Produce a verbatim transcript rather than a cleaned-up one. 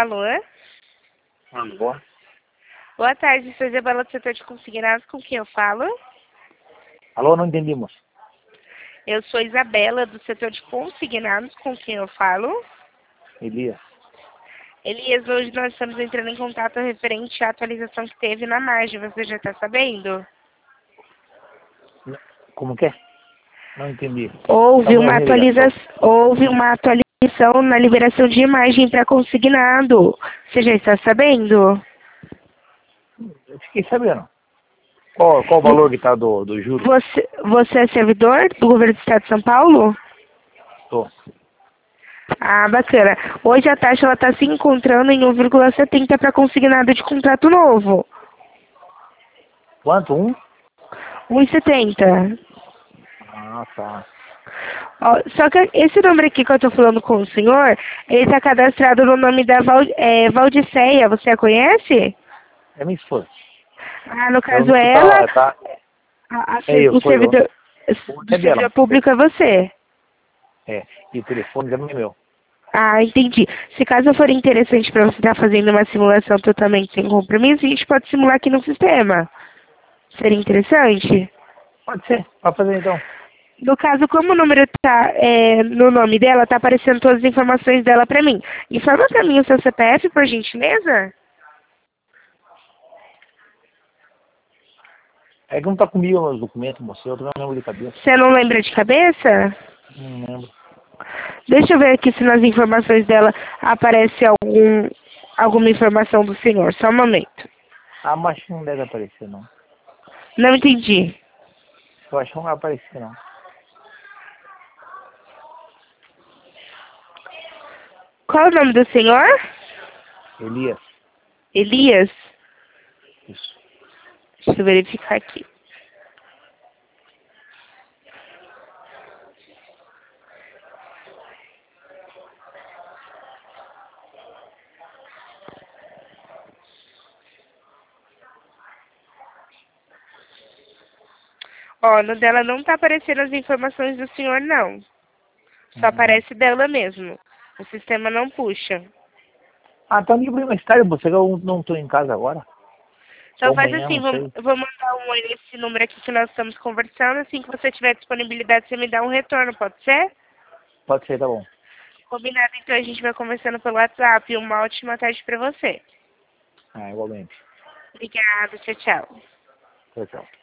Alô? Alô? Boa tarde, sou Isabela do setor de consignados, com quem eu falo? Alô, não entendimos. Eu sou Isabela do setor de consignados, com quem eu falo? Elias. Elias, hoje nós estamos entrando em contato referente à atualização que teve na margem, você já está sabendo? Como que é? Não entendi. Houve Tá uma bom, atualização, houve uma atualização na liberação de imagem para consignado. Você já está sabendo? Eu fiquei sabendo. Qual, qual o valor que tá do, do juro? Você, você é servidor do governo do estado de São Paulo? Tô. Ah, bacana. Hoje a taxa está se encontrando em um vírgula setenta para consignado de contrato novo. Quanto? Um? um vírgula setenta. Ah, tá. Ó, só que esse número aqui que eu estou falando com o senhor, ele está cadastrado no nome da Val, é, Valdiceia. Você a conhece? É minha esposa. Ah, no Eu caso não ela, tá, tá. a, a, É eu, o sou eu. servidor, O do é dela. servidor público é você. É. E o telefone também é meu. Ah, entendi. Se caso for interessante para você estar fazendo uma simulação totalmente sem compromisso, a gente pode simular aqui no sistema. Seria interessante? Pode ser. Pode fazer então. No caso, como o número tá é, no nome dela, tá aparecendo todas as informações dela para mim. Informa para mim o seu C P F, por gentileza? É que não tá comigo os documentos, moço. Eu também não lembro de cabeça. Você não lembra de cabeça? Não lembro. Deixa eu ver aqui se nas informações dela aparece algum, alguma informação do senhor. Só um momento. Ah, mas acho que não deve aparecer, não. Não entendi. Eu acho que não vai aparecer, não. Qual é o nome do senhor? Elias. Elias? Isso. Deixa eu verificar aqui. Ó, no dela não tá aparecendo as informações do senhor, não. Só Uhum. aparece dela mesmo. O sistema não puxa. Ah, tá me mais tarde, você que eu não tô em casa agora. Então Ou faz amanhã, assim, não vou, sei. eu vou mandar um oi nesse número aqui que nós estamos conversando. Assim que você tiver disponibilidade, você me dá um retorno, pode ser? Pode ser, tá bom. Combinado, então a gente vai conversando pelo WhatsApp. Uma ótima tarde pra você. Ah, igualmente. Obrigada, tchau, tchau. Tchau, tchau.